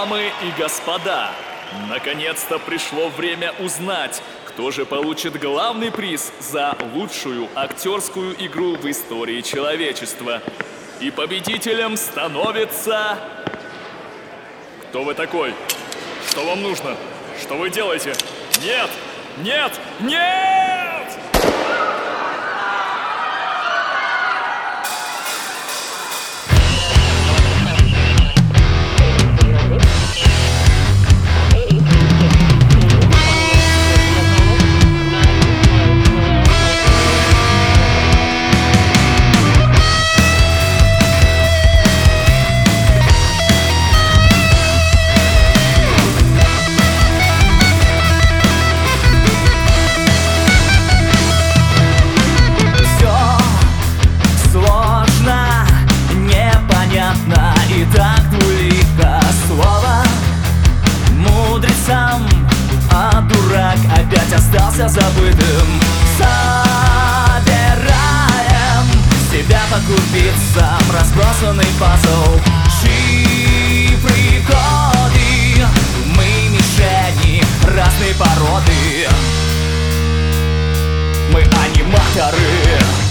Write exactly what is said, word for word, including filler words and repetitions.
Дамы и господа, наконец-то пришло время узнать, кто же получит главный приз за лучшую актерскую игру в истории человечества. И победителем становится... Кто вы такой? Что вам нужно? Что вы делаете? Нет! Нет! Нет! И так двулико слово мудрецам, а дурак опять остался забытым. Собираем себя по крупицам, разбросанный пазл, шифры, коды. Мы мишени разной породы, мы аниматоры.